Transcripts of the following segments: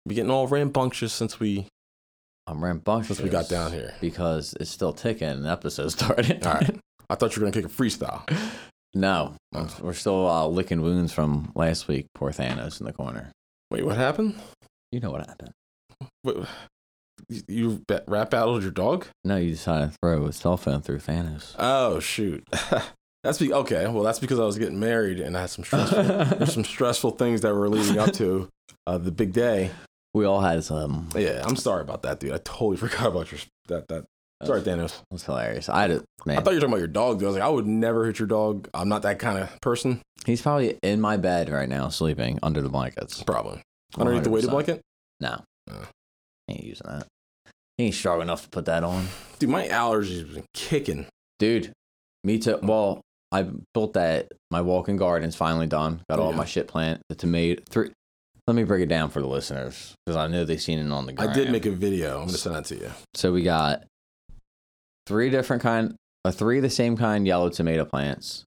Be getting all rambunctious since we got down here. Because it's still ticking and the episode started. All right. I thought you were going to kick a freestyle. No. We're still licking wounds from last week. Poor Thanos in the corner. Wait, what happened? You know what happened. Wait, you rap battled your dog? No, you decided to throw a cell phone through Thanos. Oh, shoot. Okay. Well, that's because I was getting married and I had some stressful things that were leading up to the big day. We all had some. Yeah, I'm sorry about that, dude. I totally forgot about that. Sorry, Thanos. That's hilarious. I thought you were talking about your dog, dude. I was like, I would never hit your dog. I'm not that kind of person. He's probably in my bed right now, sleeping under the blankets. Probably. Underneath the weighted blanket? No. He ain't using that. He ain't strong enough to put that on. Dude, my allergies have been kicking. Dude, me too. Well, I built that. My walk-in garden's finally done. Got all my shit planted. The tomato. Let me break it down for the listeners because I know they've seen it on the ground. I did make a video. I'm going to send that to you. So we got three of the same kind yellow tomato plants,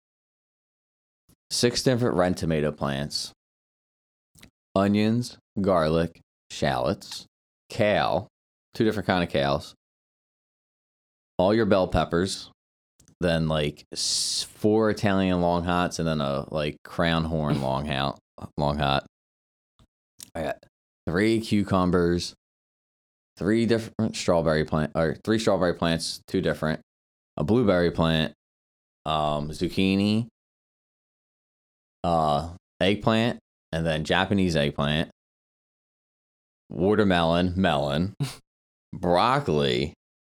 6 different red tomato plants, onions, garlic, shallots, kale, 2 different kind of kales, all your bell peppers, then like 4 Italian long hots, and then a like crown horn long hot. I got 3 cucumbers, 3 different strawberry plants, 2 different, a blueberry plant, zucchini, eggplant, and then Japanese eggplant, watermelon, melon, broccoli,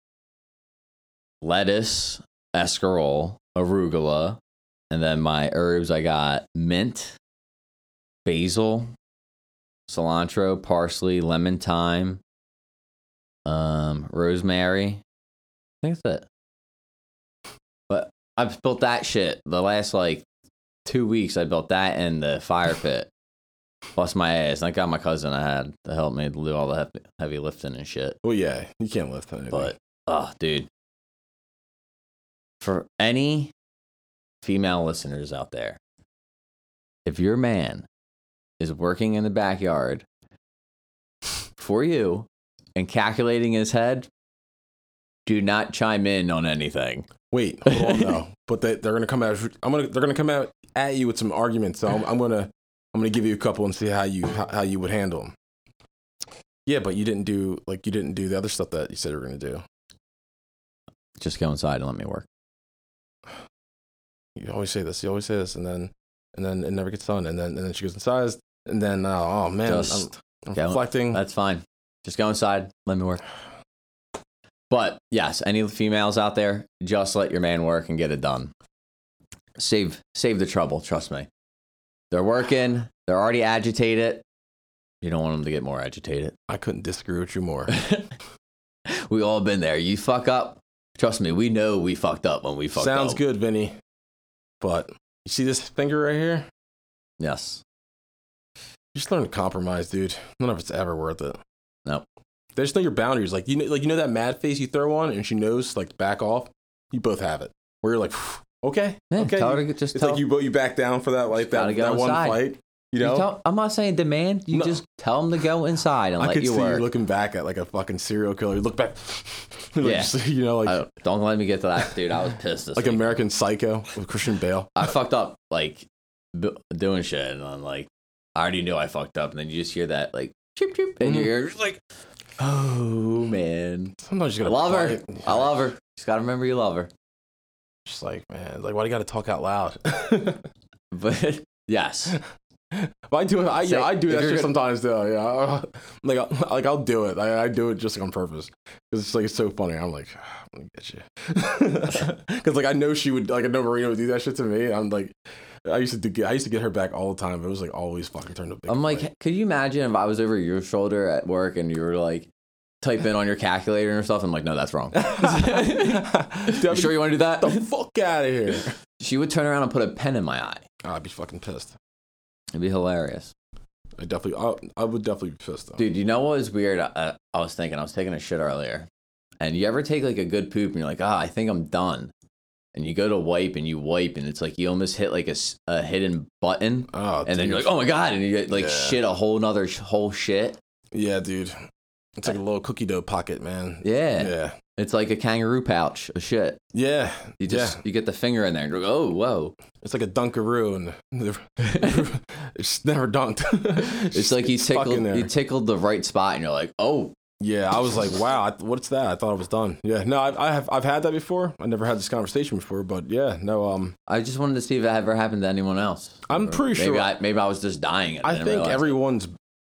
lettuce, escarole, arugula, and then my herbs, I got mint, basil, cilantro, parsley, lemon thyme, rosemary. I think that's it. But I've built that shit the last like 2 weeks. I built that in the fire pit. Plus my ass. And I got my cousin I had to help me do all the heavy lifting and shit. Well, yeah, you can't lift anything. But, dude. For any female listeners out there, if your man is working in the backyard for you and calculating his head, do not chime in on anything. Wait, hold on though. But they're gonna come out. They're gonna come out at you with some arguments. So I'm gonna give you a couple and see how you would handle them. Yeah, but you didn't do the other stuff that you said you were gonna do. Just go inside and let me work. You always say this, and then it never gets done. And then she goes inside, and then oh man, I'm reflecting. That's fine. Just go inside, let me work. But yes, any females out there, just let your man work and get it done. Save the trouble. Trust me. They're working. They're already agitated. You don't want them to get more agitated. I couldn't disagree with you more. We all been there. You fuck up. Trust me, we know we fucked up when we fucked up. Sounds good, Vinny. But you see this finger right here? Yes. You just learn to compromise, dude. None of it's ever worth it. Nope. They just know your boundaries. Like you know that mad face you throw on, and she knows like back off. You both have it. Where you're like, okay, yeah, okay. Tell her to it's like you back down for that like that one fight. You know, I'm not saying demand. You just tell them to go inside and let you work. I could see you looking back at like a fucking serial killer. You look back. Yeah. You know, like don't let me get to that, dude. I was pissed. This like week. American Psycho with Christian Bale. I fucked up like doing shit, and I'm like, I already knew I fucked up, and then you just hear that like chip chip in your ear, just like, oh man. Sometimes you gotta love her. I love her. Just gotta remember you love her. Just like, man, like why do you gotta talk out loud? But yes. But I do that shit sometimes though. Yeah, like I'll do it. I do it just like on purpose because it's like it's so funny. I'm like, I'm gonna get you because like I know she would like I know Marina would do that shit to me. I'm like, I used to get her back all the time. But it was like always fucking turned up. I'm like, could you imagine if I was over your shoulder at work and you were like type in on your calculator and stuff? I'm like, no, that's wrong. You sure you want to do that? Get the fuck out of here. She would turn around and put a pen in my eye. I'd be fucking pissed. It'd be hilarious. I would definitely be pissed though. Dude, you know what was weird? I was thinking, I was taking a shit earlier. And you ever take like a good poop and you're like, I think I'm done. and you go to wipe and you wipe and it's like you almost hit like a hidden button. Oh, and then you're like, oh my God. And you get like shit, a whole shit. Yeah, dude. It's like a little cookie dough pocket, man. Yeah. Yeah. It's like a kangaroo pouch of shit. Yeah. You get the finger in there and you're like, oh, whoa. It's like a Dunkaroo and it's never dunked. It's like you tickled the right spot and you're like, oh. Yeah, I was like, wow, what's that? I thought it was done. Yeah, no, I've had that before. I never had this conversation before, but yeah, no. I just wanted to see if it ever happened to anyone else. I'm pretty sure. Maybe I was just dying. I think everyone's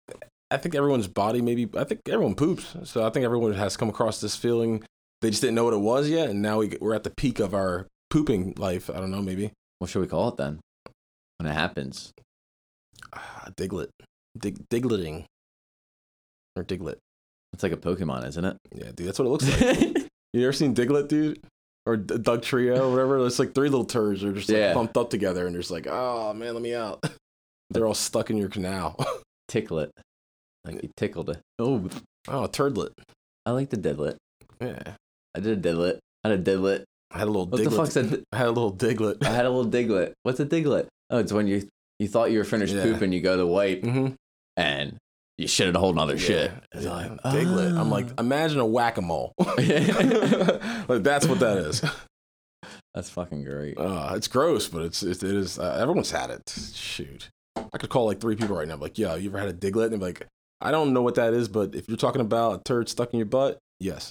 body, maybe. I think everyone poops, so I think everyone has come across this feeling. They just didn't know what it was yet, and now we're at the peak of our pooping life. I don't know, maybe. What should we call it then? When it happens, Diglett, Digletting, or Diglett. It's like a Pokemon, isn't it? Yeah, dude, that's what it looks like. You ever seen Diglett, dude? Or Doug Trio, or whatever? It's like three little turds are just like bumped up together, and they're just like, oh man, let me out. They're all stuck in your canal. Ticklet. Like you tickled it. Oh, turdlet. I like the didlet. Yeah. I did a didlet. I had a didlet. I had a little What Diglett. the fuck's a I had a little Diglett. I had a little Diglett. What's a Diglett? Oh, it's when you thought you were finished pooping, you go to wipe, and you shit in a whole nother shit. It's like, Diglett. I'm like, imagine a whack-a-mole. Like, that's what that is. That's fucking great. It's gross, but it is. Everyone's had it. Shoot. I could call like 3 people right now. Like, yo, you ever had a Diglett? And they'd be like, I don't know what that is, but if you're talking about a turd stuck in your butt, yes.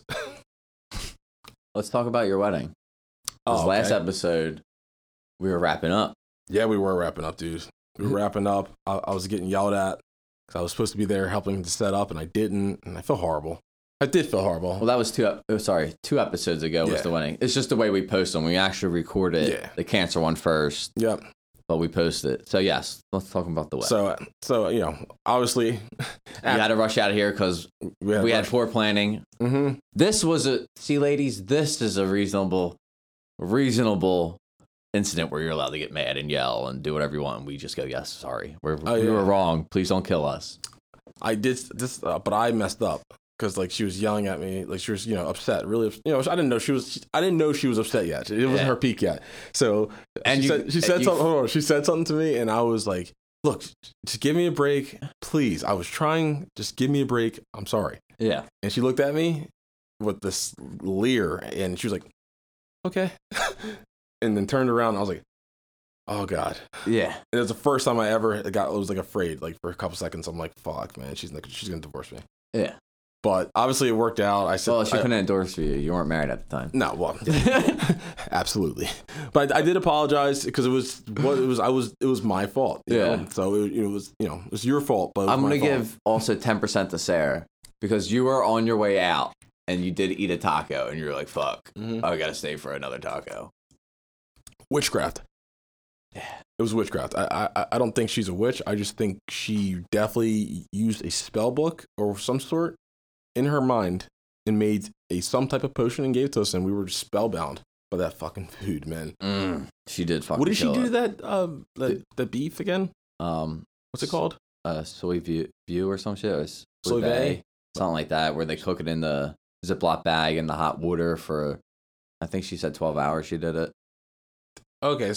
Let's talk about your wedding. Last episode, we were wrapping up. Yeah, we were wrapping up, dude. We were wrapping up. I was getting yelled at because I was supposed to be there helping to set up, and I didn't, and I felt horrible. I did feel horrible. Well, that was 2 episodes ago was the wedding. It's just the way we post them. We actually recorded the cancer one first. Yep. But we posted it. So, yes, let's talk about the wedding. So you know, obviously. You had to rush out of here because we had foreplanning. Mm-hmm. This was ladies, this is a reasonable incident where you're allowed to get mad and yell and do whatever you want. And we just go, yes, sorry. We were wrong. Please don't kill us. I did this, but I messed up. Because like she was yelling at me, like she was upset, really. I didn't know she was upset yet. It wasn't her peak yet. So she said something. Hold on, she said something to me, and I was like, "Look, just give me a break, please." I was trying, just give me a break. I'm sorry. Yeah. And she looked at me with this leer, and she was like, "Okay," and then turned around. And I was like, "Oh God." Yeah. And it was the first time I ever was like afraid. Like for a couple seconds, I'm like, "Fuck, man, she's gonna divorce me." Yeah. But obviously it worked out. I said, well, she couldn't endorse you. You weren't married at the time. No, well, absolutely. But I did apologize because it was my fault. You know? So it was your fault. But I'm gonna give also 10% to Sarah because you were on your way out and you did eat a taco and you're like, "Fuck, I gotta stay for another taco." Witchcraft. Yeah. It was witchcraft. I don't think she's a witch. I just think she definitely used a spell book or some sort in her mind and made some type of potion and gave it to us, and we were just spellbound by that fucking food, man. She did fucking. What did she do to that? The beef again? What's it called? Soy view or some shit. Soy vey? Something like that, where they cook it in the Ziploc bag in the hot water for, I think she said 12 hours. She did it. Okay,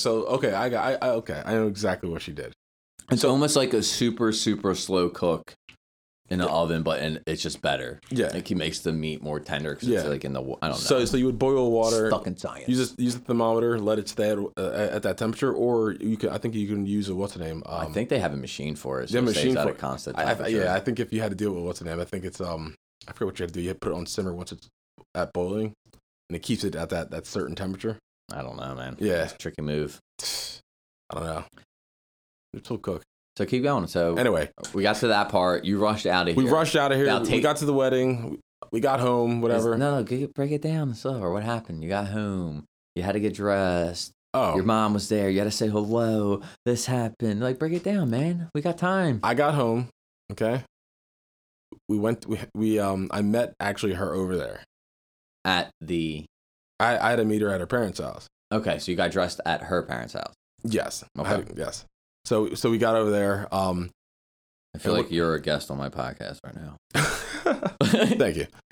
I know exactly what she did. It's almost like a super super slow cook in the oven, but it's just better. Yeah, like he makes the meat more tender because it's like in the I don't know. So you would boil water. Stuck in science. Use a thermometer, let it stay at that temperature, or I think you can use a what's the name? I think they have a machine for it. So it stays at a constant temperature. I think if you had to deal with what's the name, I think it's I forget what you have to do. You have to put it on simmer once it's at boiling, and it keeps it at that certain temperature. I don't know, man. Yeah, it's a tricky move. I don't know. It's so cook. So keep going. So anyway, we got to that part. You rushed out of here. We rushed out of here. We got to the wedding. We got home. Whatever. No, break it down. So what happened? You got home. You had to get dressed. Oh, your mom was there. You had to say hello. This happened. Like, break it down, man. We got time. I got home. Okay. We went. I met actually her over there. At the. I had to meet her at her parents' house. Okay, so you got dressed at her parents' house. Yes. Okay. Yes. So we got over there. I feel like you're a guest on my podcast right now. Thank you.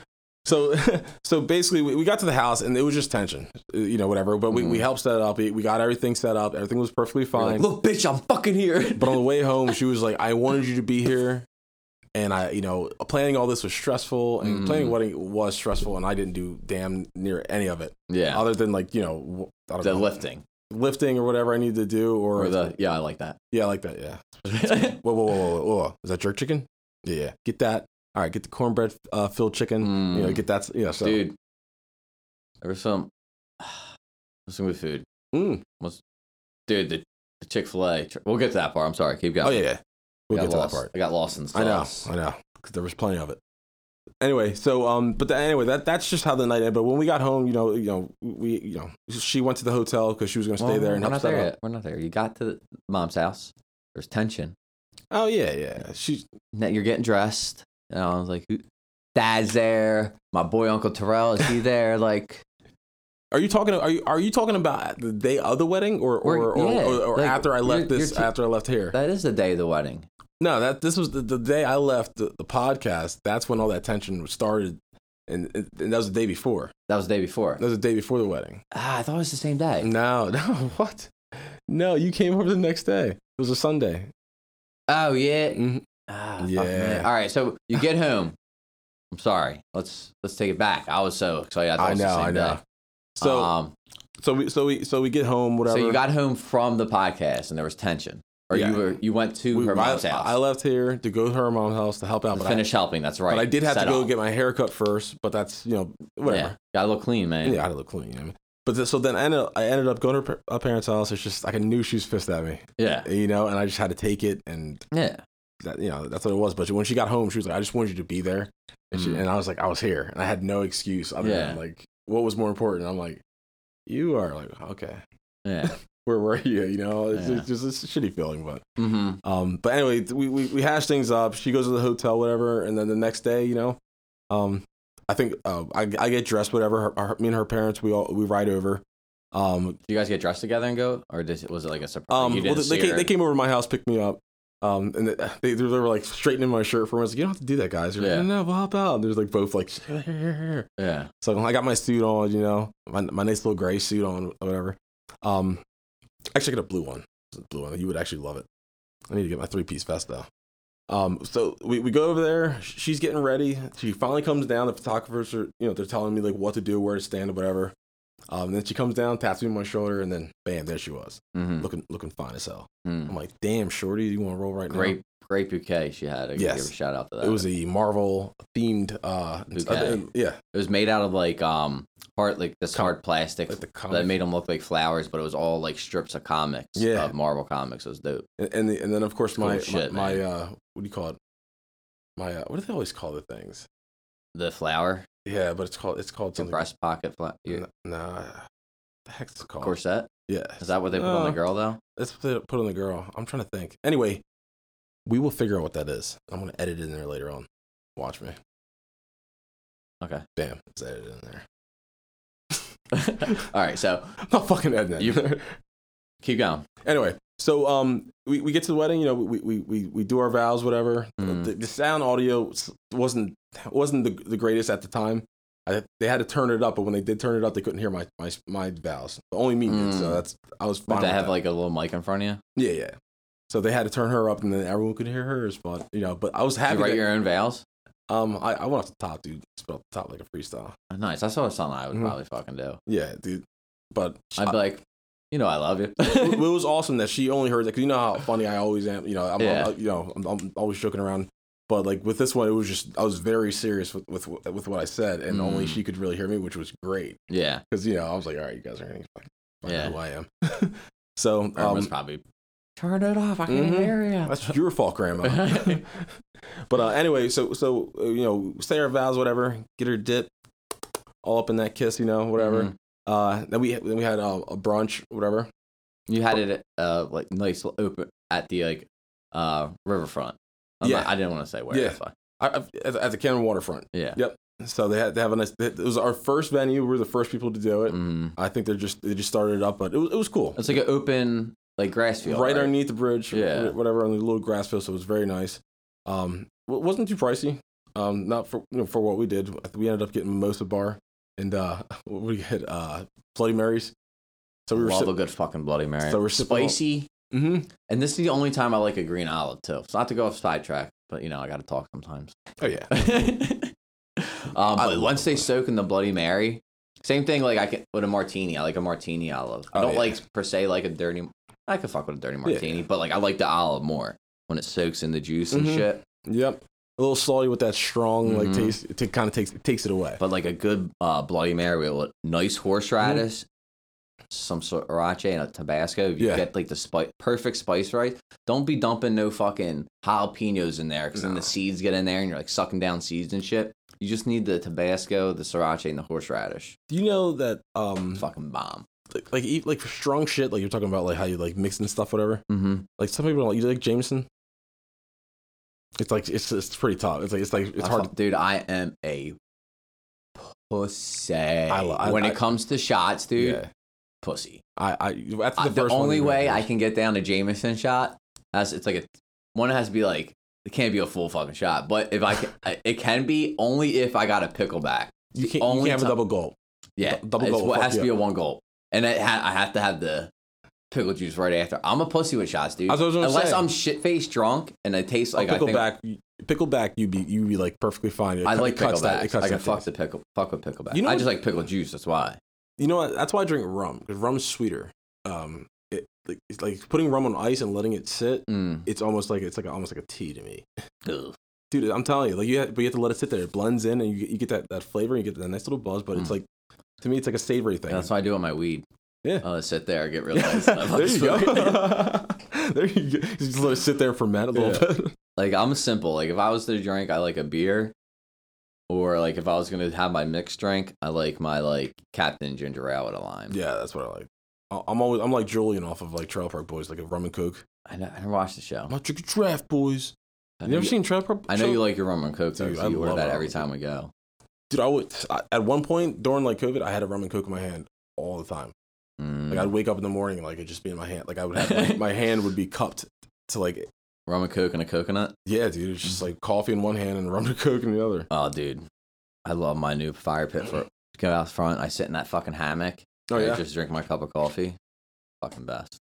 So basically, we got to the house and it was just tension, whatever. But we helped set it up. We got everything set up. Everything was perfectly fine. Like, look, bitch, I'm fucking here. But on the way home, she was like, "I wanted you to be here." And planning all this was stressful, and planning a wedding was stressful, and I didn't do damn near any of it. Yeah. Other than lifting or whatever I needed to do, or I like that. Yeah, I like that. Yeah. Whoa! Is that jerk chicken? Yeah. Get that. All right. Get the cornbread filled chicken. Get that. Yeah. So. Dude, there was some good food. Dude, the Chick-fil-A. We'll get to that part. I'm sorry. Keep going. Oh yeah. We'll get to that part. I got lost in the sauce. I know. Because there was plenty of it. Anyway, so that's just how the night ended. But when we got home, she went to the hotel because she was going to stay there and help set up. We're not there. You got to mom's house. There's tension. Oh yeah. You're getting dressed. And I was like, Dad's there. My boy Uncle Terrell, is he there? Like, are you talking about the day of the wedding or after I left after I left here? That is the day of the wedding. No, this was the day I left the podcast. That's when all that tension started, and that was the day before. That was the day before. That was the day before the wedding. I thought it was the same day. No, what? No, you came over the next day. It was a Sunday. Oh yeah. Mm-hmm. Yeah. All right, so you get home. I'm sorry. Let's take it back. I was so excited. I know. So we get home. Whatever. So you got home from the podcast, and there was tension. Or you went to her mom's house. I left here to go to her mom's house to help out. Finish helping, that's right. But I did have to go get my hair cut first, but that's, whatever. Yeah, gotta look clean, man. Yeah, I gotta look clean. But so then I ended up going to her parents' house. It's just like I knew she was pissed at me. Yeah. And I just had to take it. And yeah. That, that's what it was. But when she got home, she was like, I just wanted you to be there. And I was like, I was here. And I had no excuse other than like, what was more important? I'm like, you are like, okay. Yeah. Where were you? It's just a shitty feeling, but but anyway, we hash things up. She goes to the hotel, whatever, and then the next day, I think I get dressed, whatever. Me and her parents, we ride over. Do you guys get dressed together and go, or was it like a surprise? They came over to my house, picked me up. And they were like straightening my shirt for me. I was like, you don't have to do that, guys. Like, no, we'll hop out. And there's like both like, yeah. So I got my suit on, my nice little gray suit on, whatever. Actually, I got a blue one. You would actually love it. I need to get my 3-piece vest though. So we go over there. She's getting ready. She finally comes down. The photographers are, they're telling me like what to do, where to stand, or whatever. Then she comes down, taps me on my shoulder, and then bam, there she was, looking fine as hell. I'm like, damn, shorty, you want to roll right now? Great bouquet she had. Give a shout out to that. It was a Marvel themed bouquet. Yeah, it was made out of like hard plastic that made them look like flowers, but it was all like strips of comics. Yeah, of Marvel comics. It was dope. And then of course my what do you call it? What do they always call the things? The flower. Yeah, but it's called something. Breast pocket flower. Nah, the heck's it called? Corset. Yeah. Is that what they put on the girl though? That's what they put on the girl. I'm trying to think. Anyway, we will figure out what that is. I'm gonna edit it in there later on. Watch me. Okay. Bam, it's edited in there. All right, so I'm not fucking editing it. Keep going. Anyway, so we get to the wedding. We do our vows, whatever. The sound audio wasn't the greatest at the time. They had to turn it up, but when they did turn it up, they couldn't hear my vows. Only me did, so I was fine. Did they have like a little mic in front of you? Yeah. So they had to turn her up, and then everyone could hear hers. But but I was happy. Did you write your own vows? I went off the top, dude. Just off the top like a freestyle. Oh, nice. That's something I would probably fucking do. Yeah, dude. But I'd be like, I love you. It was awesome that she only heard that, because you know how funny I always am. I'm always joking around. But like with this one, it was just I was very serious with what I said, and only she could really hear me, which was great. Yeah. Because I was like, all right, you guys are gonna find out who I am. So was probably turn it off. I can't hear you. That's your fault, Grandma. But anyway, so say our vows, whatever. Get her dip, all up in that kiss, whatever. Then we had a brunch, whatever. You had it like nice open at the riverfront. I didn't want to say where. Yeah, at the Cameron waterfront. Yeah. Yep. So they have a nice. It was our first venue. We were the first people to do it. I think they just started it up, but it was cool. It's like an open grass field, right underneath the bridge. Yeah. Whatever, on the little grass field. So it was very nice. Wasn't too pricey. Not for for what we did. We ended up getting Mimosa Bar, and we had Bloody Marys. So we were love a good fucking Bloody Mary. So we're spicy. Mm-hmm. And this is the only time I like a green olive too. It's not to go off sidetrack, but I got to talk sometimes. Oh yeah. But once they soak in the Bloody Mary, same thing. Like I can with a martini. I like a martini olive. I don't like per se like a dirty. I could fuck with a dirty martini, but like I like the olive more when it soaks in the juice and shit. Yep. A little salty with that strong like taste. It kind of takes it away. But like a good Bloody Mary with nice horseradish, some sriracha, and a Tabasco. If you get like the perfect spice right, don't be dumping no fucking jalapenos in there because then the seeds get in there and you're like sucking down seeds and shit. You just need the Tabasco, the sriracha, and the horseradish. Do you know that fucking bomb? Like for strong shit, like you're talking about like how you like mix and stuff, whatever. Mm-hmm. Like some people don't. You like Jameson? It's like it's pretty tough. It's hard. Dude, I am a pussy. When it comes to shots, dude, pussy. That's the only way I can get down a Jameson shot. It's like one has to be like it can't be a full fucking shot, but if I can, it can be only if I got a pickleback. You can't have a double gulp. Yeah, double gulp. It has to be a one gulp, and I have to have the pickle juice right after. I'm a pussy with shots, dude. Unless I'm shit faced drunk and it tastes like pickleback, you'd be like perfectly fine. I like pickleback. I can fuck with pickleback. I just like pickle juice. That's why. You know what? That's why I drink rum because rum's sweeter. It's like putting rum on ice and letting it sit. It's almost like a tea to me. Ugh. Dude, I'm telling you, like you have to let it sit there. It blends in and you get that flavor. And you get that nice little buzz, but it's like to me, it's like a savory thing. Yeah, that's what I do with my weed. Yeah. I'll sit there, get real nice. There you go. There you go. Just let it sit there for a minute a little bit. Like, I'm simple. Like, if I was to drink, I like a beer. Or, like, if I was going to have my mixed drink, I like my, like, Captain Ginger Ale with a lime. Yeah, that's what I like. I'm like Julian off of, like, Trailer Park Boys, like a rum and coke. I never watched the show. I'm not drinking draft, boys. You never seen Trailer Park? I know you like your rum and coke, though, so you order that every time we go. Dude, at one point during, like, COVID, I had a rum and coke in my hand all the time. Like I'd wake up in the morning and like it'd just be in my hand. Like I would have my hand would be cupped to like rum and coke and a coconut. Yeah, dude. It's just like coffee in one hand and rum and coke in the other. Oh, dude, I love my new fire pit. For go out front, I sit in that fucking hammock. Oh yeah. I just drink my cup of coffee. Fucking best.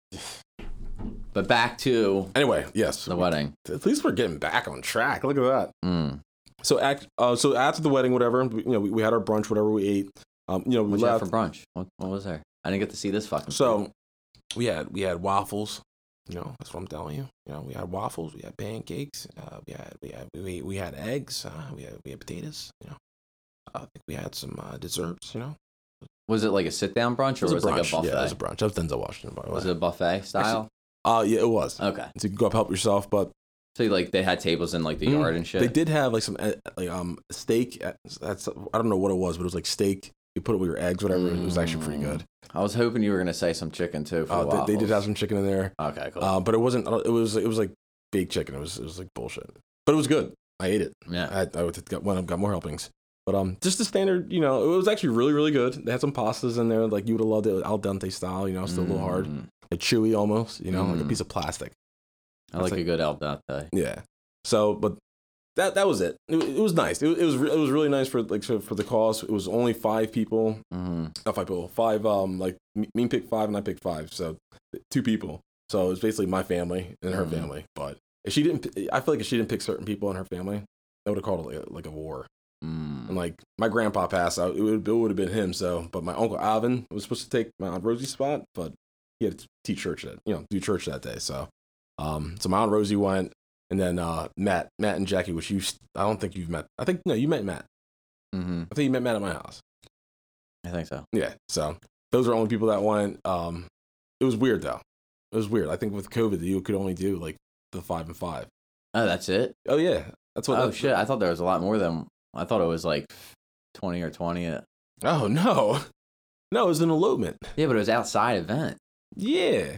But back to yes, the wedding. At least we're getting back on track. Look at that. So after the wedding, whatever, we had our brunch, whatever we ate. We left for brunch. What was there? I didn't get to see this fucking. So, we had waffles. That's what I'm telling you. We had waffles. We had pancakes. We had eggs. We had potatoes. I think we had some desserts. Was it like a sit down brunch or was it like a buffet? Yeah, it was a brunch. That was Denzel Washington, by the way. Was it a buffet style? Yeah, it was. Okay. So you could go up help yourself, but. So like they had tables in like the yard and shit. They did have like some steak. That's I don't know what it was, but it was like steak. You put it with your eggs, whatever. It was actually pretty good. I was hoping you were gonna say some chicken too. For they did have some chicken in there. Okay, cool. But it wasn't. It was like baked chicken. It was like bullshit. But it was good. I ate it. Yeah. I got more helpings. But just the standard. It was actually really really good. They had some pastas in there. Like you would have loved it, al dente style. Still a little hard, like chewy almost. Like a piece of plastic. I like a good al dente. Yeah. So, but. That was it. It was nice. It was really nice for the cost. It was only 5 people. Not 5 people. 5 like me picked 5 and I picked 5. So 2 people. So it was basically my family and her family. But if she didn't, I feel like if she didn't pick certain people in her family, that would have called it like a war. And like my grandpa passed out, it would have been him. So, but my uncle Alvin was supposed to take my Aunt Rosie's spot, but he had to teach church do church that day. So, so my Aunt Rosie went. And then Matt and Jackie, which I don't think you've met. I think no, you met Matt. I think you met Matt at my house. I think so. Yeah. So those are only people that went. It was weird though. It was weird. I think with COVID, you could only do like the 5 and 5. Oh, that's it. Oh yeah, that's what. Oh shit! I thought there was a lot more than. I thought it was like 20 or 20. Oh no, it was an elopement. Yeah, but it was outside event. Yeah.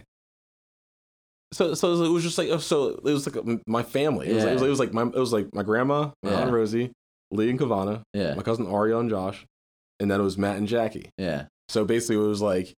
So it was just like it was like my family. It was like my grandma, my Aunt Rosie, Lee and Kavana, my cousin Ariel and Josh, and then it was Matt and Jackie. Yeah. So basically, it was like,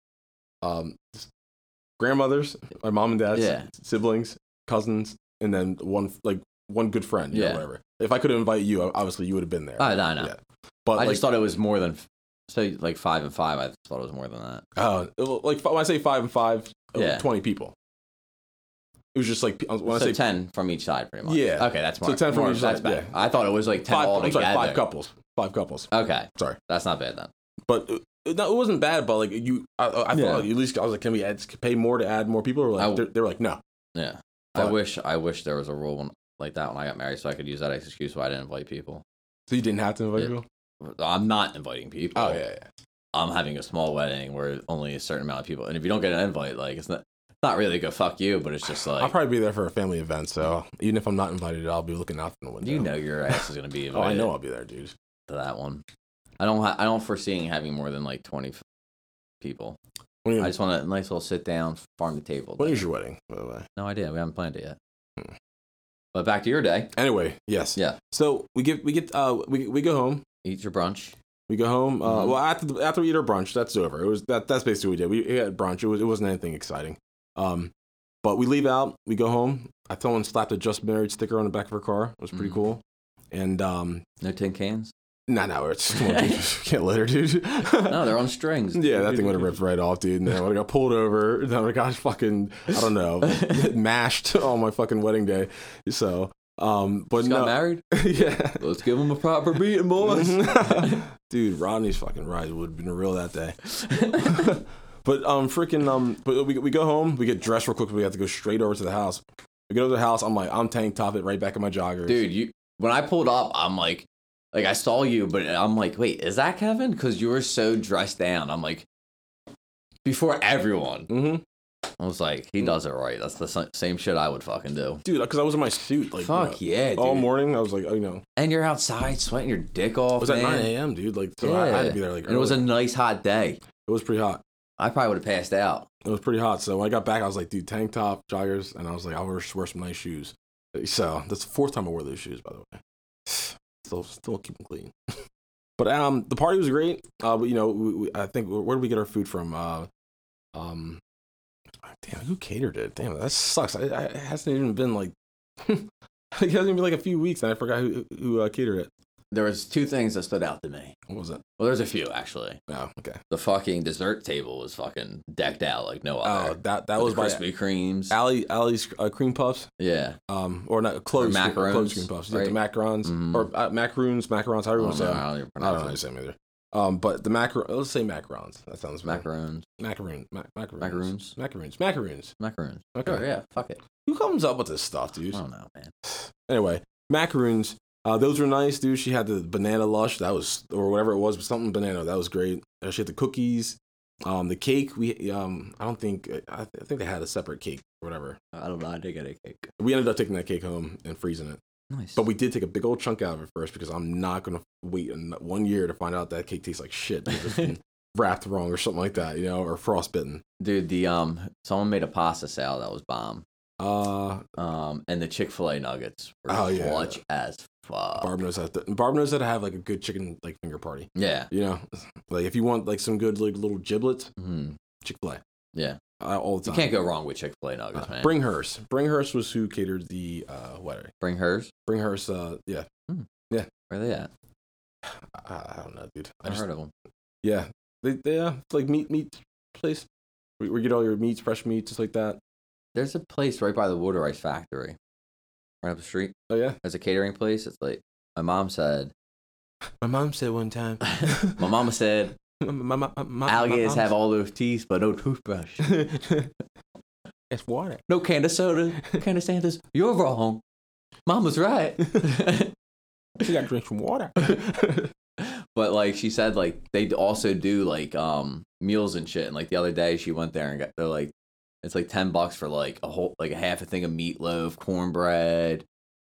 grandmothers, my mom and dad's siblings, cousins, and then one good friend, whatever. If I could invite you, obviously you would have been there. Oh, no, I know. Yeah. But I just thought it was more than, so like 5 and 5. I thought it was more than that. Like when I say 5 and 5, Yeah. 20 people. It was just like when So I say 10 from each side, pretty much. Yeah. Okay, that's more. So 10 from more, each that's side, better. yeah. I thought it was like 10 all together. 5 couples. 5 couples. Okay. Sorry. That's not bad then. But no, it wasn't bad. But like I thought Yeah. at least I was like, can we pay more to add more people? Or like they were like, no. Yeah. But- I wish there was a rule like that when I got married, so I could use that as excuse why I didn't invite people. So you didn't have to invite Yeah. people. I'm not inviting people. Oh yeah. I'm having a small wedding where only a certain amount of people, and if you don't get an invite, like it's not really go fuck you, but it's just like I'll probably be there for a family event. So even if I'm not invited, I'll be looking out from the window. you know your ass is gonna be Oh, invited. I know I'll be there, dude. To that one. I don't foresee having more than like 20 people. When I just want a nice little sit down farm to table. when day. is your wedding, by the way? No idea. We haven't planned it yet. But back to your day. Anyway, yes. Yeah. So we go home. Eat your brunch. We go home. Mhm. Well, after we eat our brunch, that's over. It was that's basically what we did. We had brunch. It wasn't anything exciting. But we leave out. We go home. I someone slapped a "Just Married" sticker on the back of her car. It was pretty Mhm. cool. And No tin cans. no, it's can't let her, dude. No, they're on strings. Yeah, that thing would have ripped right off, dude. And then I would have got pulled over. And then I would have got fucking, I don't know, mashed on my fucking wedding day. So, but Just no. got married. Yeah. Let's give them a proper beating, boys. Dude, Rodney's fucking ride would have been real that day. But but we go home. We get dressed real quick. We have to go straight over to the house. We get over to the house. I'm tank top it right back in my joggers. Dude, when I pulled up, I'm like I saw you, but I'm like, wait, is that Kevin? Because you were so dressed down. I'm like, before everyone. Mm-hmm. I was like, he does it right. That's the same shit I would fucking do. Dude, because I was in my suit. Like, Fuck yeah, dude. all morning. I was like, And you're outside sweating your dick off. it was at man. 9 a.m., dude. Like, so I had to be there like And it was a early. nice hot day. It was pretty hot. I probably would have passed out. It was pretty hot. So when I got back, I was like, dude, tank top, joggers, and I was like, I'll wear some nice shoes. So that's the 4th time I wore those shoes, by the way. Still keep them clean. But the party was great. But I think where did we get our food from? Damn, who catered it? Damn, that sucks. It hasn't even been like it hasn't even been like a few weeks, and I forgot who catered it. There was 2 things that stood out to me. What was it? Well, there's a few actually. Oh, okay. The fucking dessert table was fucking decked out like no other. Oh, that With was the by Krispy Kremes. Allie's cream puffs. Yeah. Or not closed macarons, closed cream puffs. right? The macarons Mhm. or macarons, however you want to say them. I don't even I don't know how pronounce to it. say them either. But the let's say macarons. That sounds better. Macaroons. Macaroons. Macaroons. Okay. Sure, yeah, fuck it. Who comes up with this stuff, dude? I don't know, man. Anyway, macaroons. Those were nice, dude. She had the banana lush. That was, or whatever it was, but something banana. That was great. She had the cookies. The cake. I think they had a separate cake or whatever. I don't know. I did get a cake. We ended up taking that cake home and freezing it. Nice. But we did take a big old chunk out of it first because I'm not gonna wait 1 year to find out that cake tastes like shit. It's been wrapped wrong or something like that, or frostbitten. Dude, someone made a pasta salad that was bomb. And the Chick-fil-A nuggets were clutch as fuck. Barb knows how to have like a good chicken like finger party. Yeah. Like if you want like some good like little giblets, Mm-hmm. Chick-fil-A. Yeah. All the time. You can't go wrong with Chick-fil-A nuggets, man. Bringhurst was who catered the wedding. Bring hers. Bringhurst, yeah. Where are they at? I don't know, dude. I heard of them. Yeah, they like meat place where you get all your meats, fresh meats, just like that. There's a place right by the Water Ice Factory, right up the street. Oh yeah. There's a catering place. It's like my mom said. My mom said one time. My mama said alligators have all those teeth but no toothbrush. It's water. No can of soda, can of Santas. You're wrong. Mama's right. You gotta drink some water. But like she said, like they also do like meals and shit. And like the other day she went there and they're like, it's like $10 for like a half a thing of meatloaf, cornbread,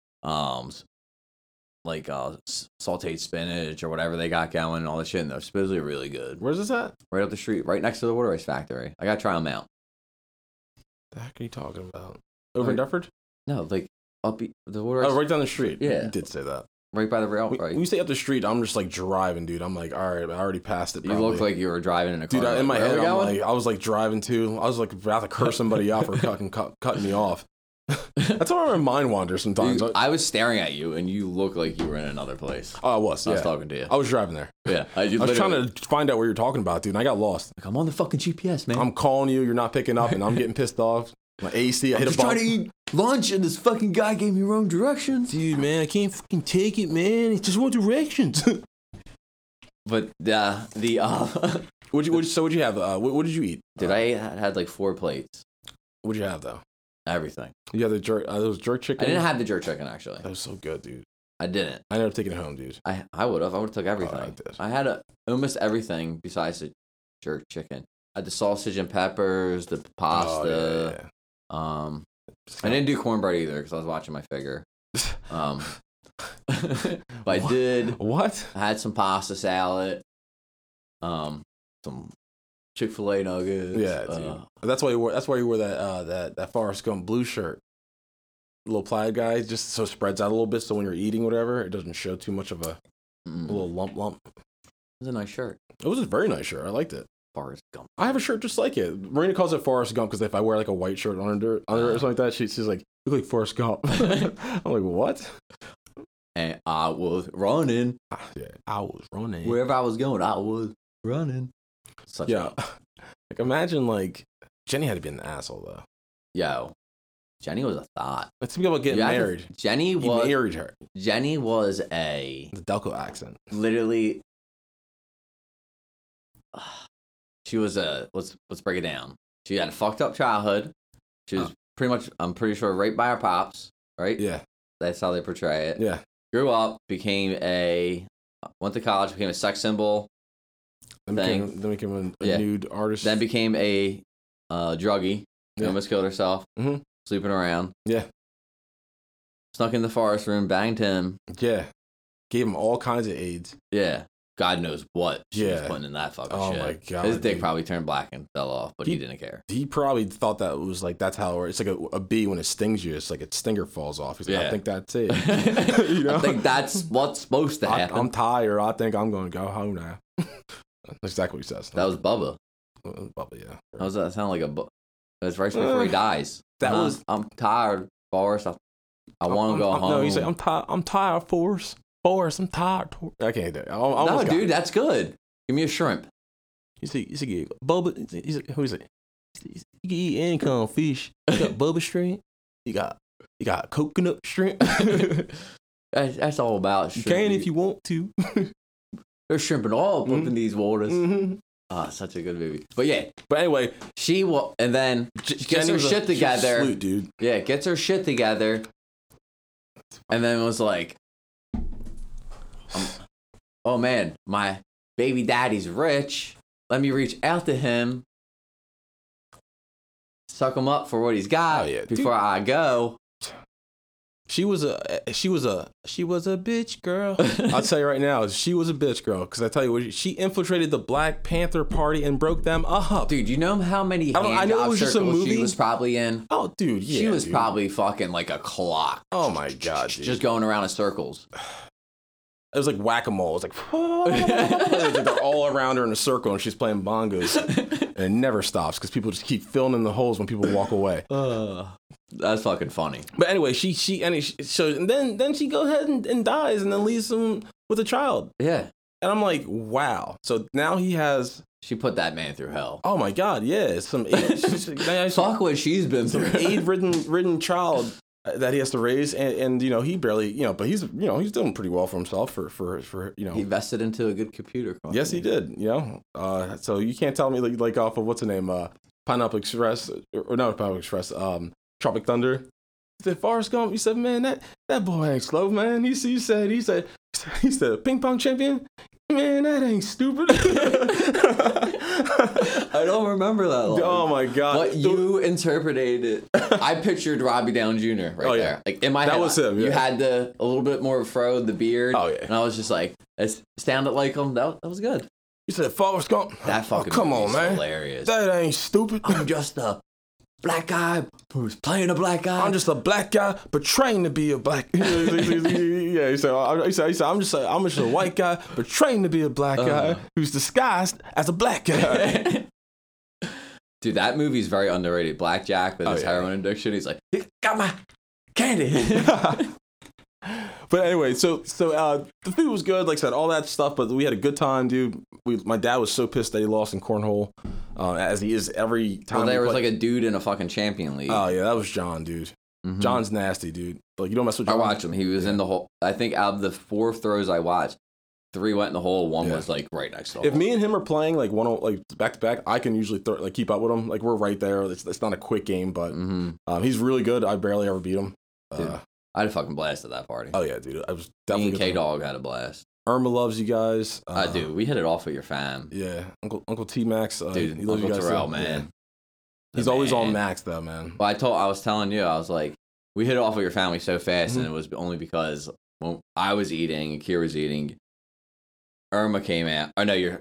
like sauteed spinach or whatever they got going and all this shit. And they're supposedly really good. Where's this at? Right up the street, right next to the Water Ice Factory. I gotta try them out. The heck are you talking about? Over in Dufferin? No, like up the Water Ice. Oh, right down the street. Yeah. You did say that. Right by the rail. Right. When you say up the street, I'm just like driving, dude. I'm like, all right, I already passed it. You probably. look like you were driving in a car. Dude, in my Where head, are we going? I was like driving too. I was like about to curse somebody out for cutting me off. That's why my mind wanders sometimes. I was staring at you, and you looked like you were in another place. Oh, I was. I was talking to you. I was driving there. Yeah, I was trying to find out what you're talking about, dude, and I got lost. Like, I'm on the fucking GPS, man. I'm calling you, you're not picking up, and I'm getting pissed off. My AC, I hit a bump. Trying to eat lunch, and this fucking guy gave me wrong directions. Dude, man, I can't fucking take it, man. It's just one directions. But What'd you have? What did you eat? Dude, I had like 4 plates. What'd you have though? Everything. You had the jerk. Those jerk chicken. I didn't have the jerk chicken actually. That was so good, dude. I didn't. I ended up taking it home, dude. I would have. I would have took everything. I did. I had almost everything besides the jerk chicken. I had the sausage and peppers, the pasta. Oh, yeah. I didn't do cornbread either because I was watching my figure. But I did. What? I had some pasta salad. Some Chick-fil-A nuggets. Yeah, dude. That's why you wore that Forrest Gump blue shirt. Little plaid guy, just so it spreads out a little bit, so when you're eating whatever, it doesn't show too much of a little lump. It was a nice shirt. It was a very nice shirt. I liked it. Forrest Gump. I have a shirt just like it. Marina calls it Forrest Gump because if I wear like a white shirt under it or something like that, she's like, "You look like Forrest Gump." I'm like, "What?" And I was running. Yeah, I was running. Wherever I was going, I was running. Like imagine like Jenny had to be an asshole though. Yo, Jenny was a thought. Let's think about getting married. Jenny you married her. Jenny was the Delco accent. Literally. She was let's break it down. She had a fucked up childhood. She was pretty much, I'm pretty sure, raped by her pops, right? Yeah. That's how they portray it. Yeah. Grew up, went to college, became a sex symbol. Then became a nude artist. Then became a druggie. Yeah. Almost killed herself. Mm-hmm. Sleeping around. Yeah. Snuck in the forest room, banged him. Yeah. Gave him all kinds of AIDS. Yeah. God knows what she was putting in that fucking shit. Oh my God. His dick probably turned black and fell off, but he didn't care. He probably thought that it was like, that's how it's like a bee when it stings you. It's like its stinger falls off. He's like, I think that's it. You know? I think that's what's supposed to happen. I'm tired. I think I'm going to go home now. That's exactly what he says. That was Bubba. Bubba, yeah. How does that sound like that's right before he dies. I'm tired, Forrest. I want to go home. No, he's like, I'm tired, Forrest. Forrest, I'm tired. I can't do it. No, dude, that's good. Give me a shrimp. He's like, Bubba. He's like, who's it? You can eat any kind of fish. You got Bubba shrimp. You got coconut shrimp. That's all about shrimp. You can if you want to. There's shrimp and all up in these waters. Mm-hmm. Such a good movie. But yeah. But anyway, she will, and then she gets her shit together. Flute, dude. Yeah, gets her shit together, and then was like, "Oh man, my baby daddy's rich. Let me reach out to him, suck him up for what he's got before I go." She was a bitch girl. I'll tell you right now, she was a bitch girl. Because I tell you what, she infiltrated the Black Panther Party and broke them up. Dude, you know how many hand job circles she was probably in? Oh, dude, yeah. She was probably fucking like a clock. Oh my God, dude. Just going around in circles. It was like whack-a-mole. It was like they're all around her in a circle and she's playing bongos. And it never stops because people just keep filling in the holes when people walk away. That's fucking funny. But anyway, then she goes ahead and dies and then leaves him with a child. Yeah. And I'm like, wow. So now he has... She put that man through hell. Oh my God, yeah. Fuck what she's been through. Some AIDS-ridden child that he has to raise, and you know, he barely, you know, but he's doing pretty well for himself for you know. He invested into a good computer company. Yes, he did. You know, so you can't tell me like off of what's the name, Pineapple Express or not Pineapple Express, Tropic Thunder. He said Forrest Gump. He said, man, that boy ain't slow, man. He said ping pong champion. Man, that ain't stupid. I don't remember that line. Oh my God. But you interpreted it. I pictured Robbie Downey Jr. there. Like in my head. That was him. You had a little bit more fro, the beard. Oh yeah. And I was just like, it sounded like him. That was good. You said Forrest Gump. That fucking come on, man. Hilarious. That ain't stupid. I'm just a black guy who's playing a black guy. I'm just a black guy, but trained to be a black. Yeah, he said, I'm just a white guy, but trained to be a black guy who's disguised as a black guy. Dude, that movie's very underrated. Blackjack with his heroin addiction. He's like, he got my candy. But anyway, so the food was good, like I said, all that stuff. But we had a good time, dude. My dad was so pissed that he lost in cornhole, as he is every time. Well, there was like a dude in a fucking champion league. Oh yeah, that was John, dude. Mm-hmm. John's nasty, dude. Like, you don't mess with John. I watched him. He was in the hole. I think out of the 4 throws I watched, 3 went in the hole. 1 was like right next to the hole. If me and him are playing like back to back, I can usually keep up with him. Like, we're right there. It's not a quick game, but he's really good. I barely ever beat him. I had a fucking blast at that party. Oh yeah, dude. I was definitely. Me and K-Dog had a blast. Irma loves you guys. I do. We hit it off with your fam. Yeah, Uncle T Max. Dude, he loves Uncle you guys. Terrell, man. Yeah. He's always on Max though, man. Well, I was telling you, I was like, we hit it off with your family so fast, and it was only because when I was eating and Kiera was eating, Irma came out. Oh no, your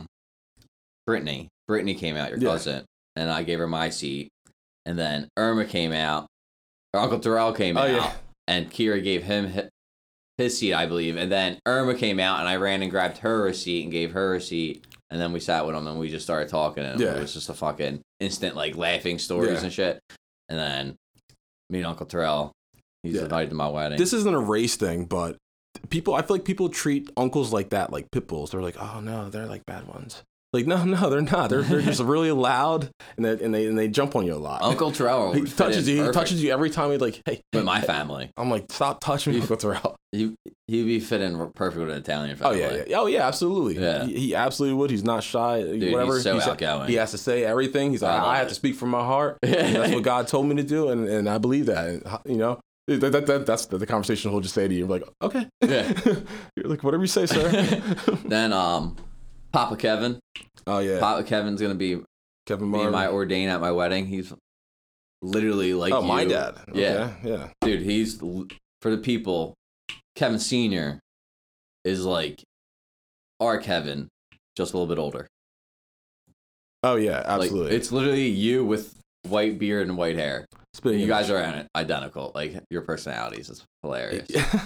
Brittany. Brittany came out, your cousin, and I gave her my seat, and then Irma came out. Uncle Terrell came out, and Kiera gave him his seat, I believe, and then Irma came out, and I ran and grabbed her a seat and gave her a seat, and then we sat with them and we just started talking, and it was just a fucking instant like laughing stories and shit, and then me and Uncle Terrell, he's invited to my wedding. This isn't a race thing, but I feel like people treat uncles like that, like pit bulls. They're like, oh no, they're like bad ones. Like, no, they're not. They're just really loud, and they jump on you a lot. Uncle Terrell, he touches you every time. He's like, hey. With my family, I'm like, stop touching me, Uncle Terrell. He'd be fitting perfect with an Italian family. Oh yeah, absolutely. Yeah. He absolutely would. He's not shy. Dude, whatever. He's so outgoing. He has to say everything. He's like, I have to speak from my heart. That's what God told me to do, and I believe that. And, you know. That's the conversation he'll just say to you. You're like, okay. Yeah. You're like, whatever you say, sir. Then Papa Kevin. Oh yeah. Papa Kevin's gonna be Kevin Martin. My ordain at my wedding. He's literally like you. My dad. Yeah. Okay. Yeah. Dude, he's for the people. Kevin Senior is like our Kevin, just a little bit older. Oh yeah, absolutely. Like, it's literally you with white beard and white hair. You guys are identical. Like, your personalities is hilarious.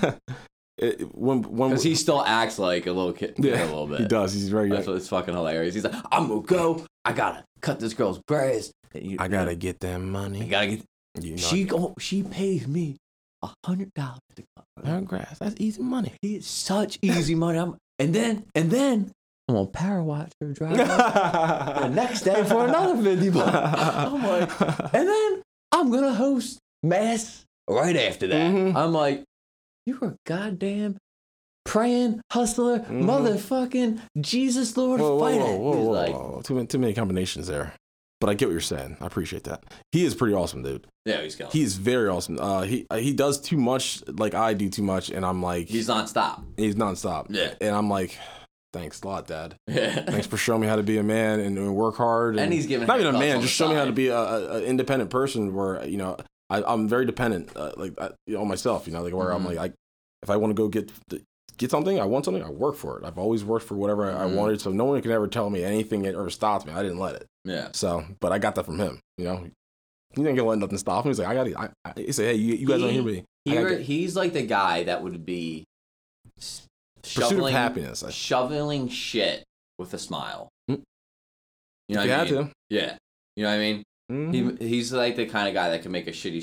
Because he still acts like a little kid a little bit. He does. He's very young. It's fucking hilarious. He's like, I'm gonna go. I gotta cut this girl's braids. I gotta get that money. I gotta get. She pays me $100 to cut her grass. That's easy money. It's such easy money. And then I'm gonna power watch her drive the next day for another $50. I'm like, and then I'm gonna host mass right after that. Mm-hmm. I'm like, you are goddamn praying hustler, motherfucking Jesus Lord fighter. Whoa. Too many combinations there. But I get what you're saying. I appreciate that. He is pretty awesome, dude. Yeah, he's going. He's very awesome. He does too much, like I do too much, and I'm like, he's nonstop. Yeah, and I'm like, thanks a lot, Dad. Yeah. Thanks for showing me how to be a man and work hard. And he's giving not even a man, just show me how to be a independent person. Where I'm very dependent, on myself. Like where I'm like, if I want to go get something, I want something, I work for it. I've always worked for whatever I wanted, so no one can ever tell me anything or stop me. I didn't let it. Yeah. So, but I got that from him. He didn't gonna let nothing stop him. He's like, he said, hey, you guys don't hear me. He's like the guy that would be pursuit of happiness, shoveling shit with a smile. Mm-hmm. You know what I mean? To. Yeah. You know what I mean? Mm-hmm. He's like the kind of guy that can make a shitty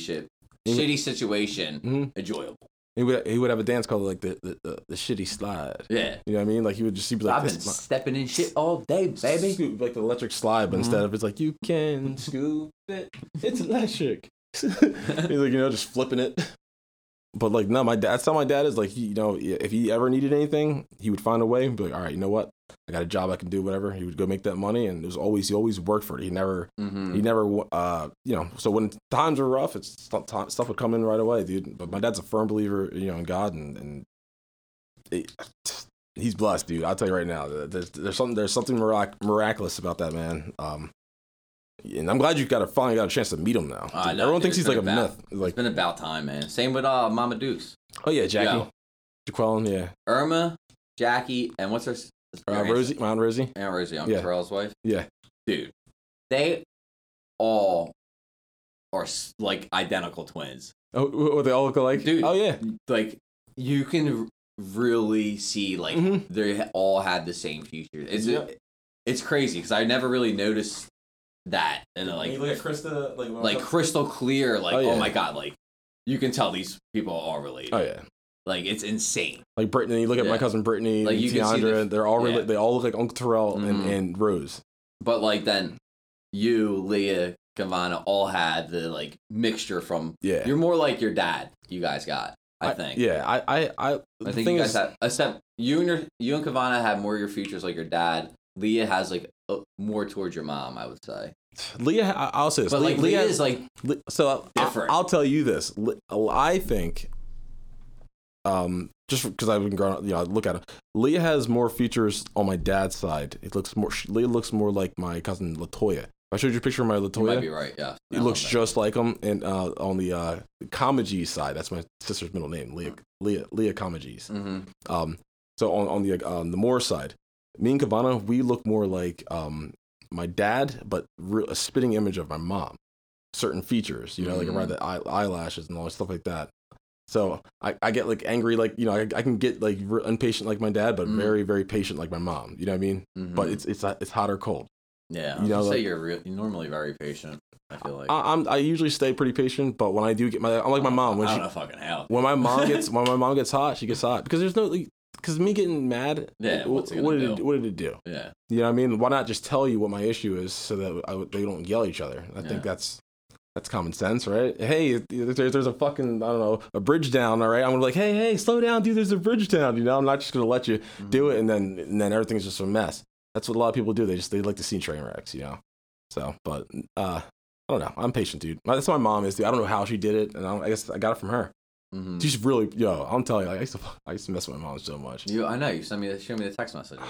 situation enjoyable. He would have a dance called like the shitty slide. Yeah. You know what I mean? Like he'd be like, I've been stepping in shit all day, baby. Scoop, like the electric slide, but instead of it's like, you can scoop it, it's electric. He's like, just flipping it. But like, no, that's how my dad is. Like, if he ever needed anything, he would find a way. He'd be like, all right, you know what? I got a job, I can do whatever. He would go make that money, and he always worked for it. He never, So when times were rough, stuff would come in right away, dude. But my dad's a firm believer, in God, and he's blessed, dude. I'll tell you right now, there's something miraculous about that man. And I'm glad you finally got a chance to meet him now. Everyone thinks he's like a myth. It's been about time, man. Same with Mama Dukes. Oh yeah, Jackie, Jaqueline, yeah. Irma, Jackie, and what's her? Rosie, my Aunt Rosie. Aunt Rosie, Uncle Terrell's wife. Yeah. Dude, they all are like identical twins. Oh, they all look alike? Dude. Oh yeah. Like, you can really see like they all had the same features. It's crazy because I never really noticed that, and then, When you look at Krista, like crystal clear, like yeah. oh my god, like you can tell these people are related. Oh yeah. Like it's insane. Like Brittany, you look at my cousin Brittany, like and Tiandra, they're all they all look like Uncle Terrell and Rose. But like then you, Leah, Kavana all had the like mixture from you're more like your dad. You guys got, I think. Yeah, I think you guys have, except you and Kavana have more of your features like your dad. Leah has like more towards your mom, I would say. Leah, I'll say this, but like Leah is like so different. I'll tell you this. I think, just because I've been growing up, I look at it. Leah has more features on my dad's side. Leah looks more like my cousin Latoya. I showed you a picture of my Latoya. You might be right, yeah. It looks just like him. And on the Kamaji side, that's my sister's middle name, Leah Kamajis. Mm-hmm. So on the Moore side, me and Kavana, we look more like my dad, but a spitting image of my mom. Certain features, like around the eyelashes and all stuff like that. So I get like angry, like I can get like impatient like my dad, but very very patient like my mom. You know what I mean? Mm-hmm. But it's hot or cold. Yeah, I was say you're normally very patient. I feel like I usually stay pretty patient, but when I do get I'm like my mom when I don't know fucking how. When my mom gets hot, she gets hot because there's no because me getting mad. Yeah, what did it do? Yeah, you know what I mean? Why not just tell you what my issue is so that they don't yell at each other? I think that's common sense, right? Hey, there's a fucking, I don't know, a bridge down, all right? I'm gonna be like, hey, slow down, dude, there's a bridge down, I'm not just gonna let you do it and then everything's just a mess. That's what a lot of people do. They like to see train wrecks, So, but I don't know. I'm patient, dude. That's how my mom is, dude. I don't know how she did it, and I guess I got it from her. Mm-hmm. She's really, I'm telling you, I used to mess with my mom so much. I know, you show me the text messages.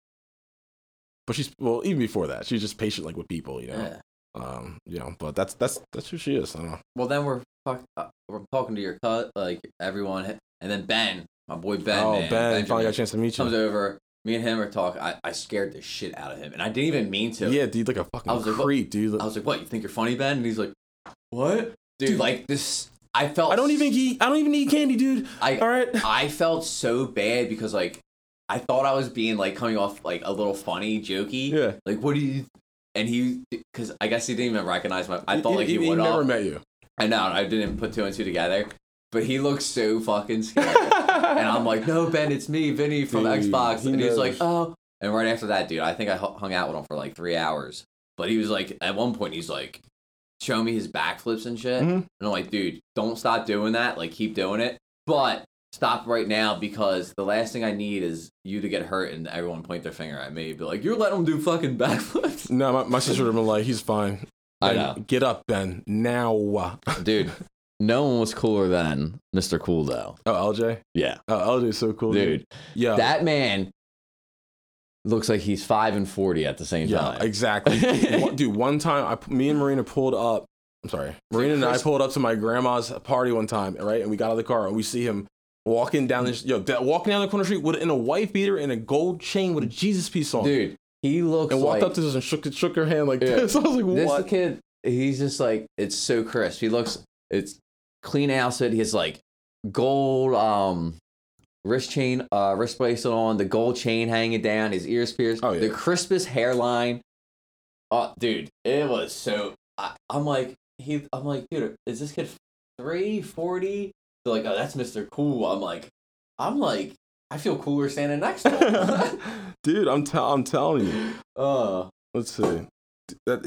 But even before that, she's just patient, like with people, Yeah. But that's who she is. I don't know. Well, then we're talking to your cut, like everyone, and then Ben, my boy Ben. Oh, Ben finally got a chance to meet you. Comes over. Me and him are talking. I scared the shit out of him, and I didn't even mean to. Yeah, dude, like a fucking creep, dude. I was like, "What? You think you're funny, Ben?" And he's like, "What, dude? Like this." I felt. I don't even eat candy, dude. All right. I felt so bad because like I thought I was being like coming off like a little funny, jokey. Yeah. Like, what do you? And because I guess he didn't even recognize my. I thought he would never met you. I know. I didn't put two and two together. But he looks so fucking scared. And I'm like, no, Ben, it's me, Vinny from Xbox. And he's like, oh. And right after that, dude, I think I hung out with him for like 3 hours. But he was like, at one point, he's like, showing me his backflips and shit. Mm-hmm. And I'm like, dude, don't stop doing that. Like, keep doing it. But stop right now because the last thing I need is you to get hurt and everyone point their finger at me. Be like, you're letting him do fucking backflips. No, my sister would have been like, he's fine. I know. Get up, Ben. Now. Dude. No one was cooler than Mr. Cool, though. Oh, LJ? Yeah. Oh, LJ's so cool, dude. Yeah. That man looks like he's 5 and 40 at the same time. Yeah, exactly. Dude, one time, me and Marina pulled up. I'm sorry. Marina and I pulled up to my grandma's party one time, right? And we got out of the car and we see him walking down walking down the corner street in a white beater and a gold chain with a Jesus piece on. Dude, he looks and walked up to us and shook her hand like this. I was like, what? This kid, he's just like, it's so crisp. He looks, it's clean outfit. He has like gold wrist bracelet on, the gold chain hanging down, his ears pierced, the crispest hairline. Oh, dude, it was so. I'm like, dude, is this kid 340? They're like, oh, that's Mr. Cool. I'm like, I feel cooler standing next to him. Dude, I'm telling you. Let's see. That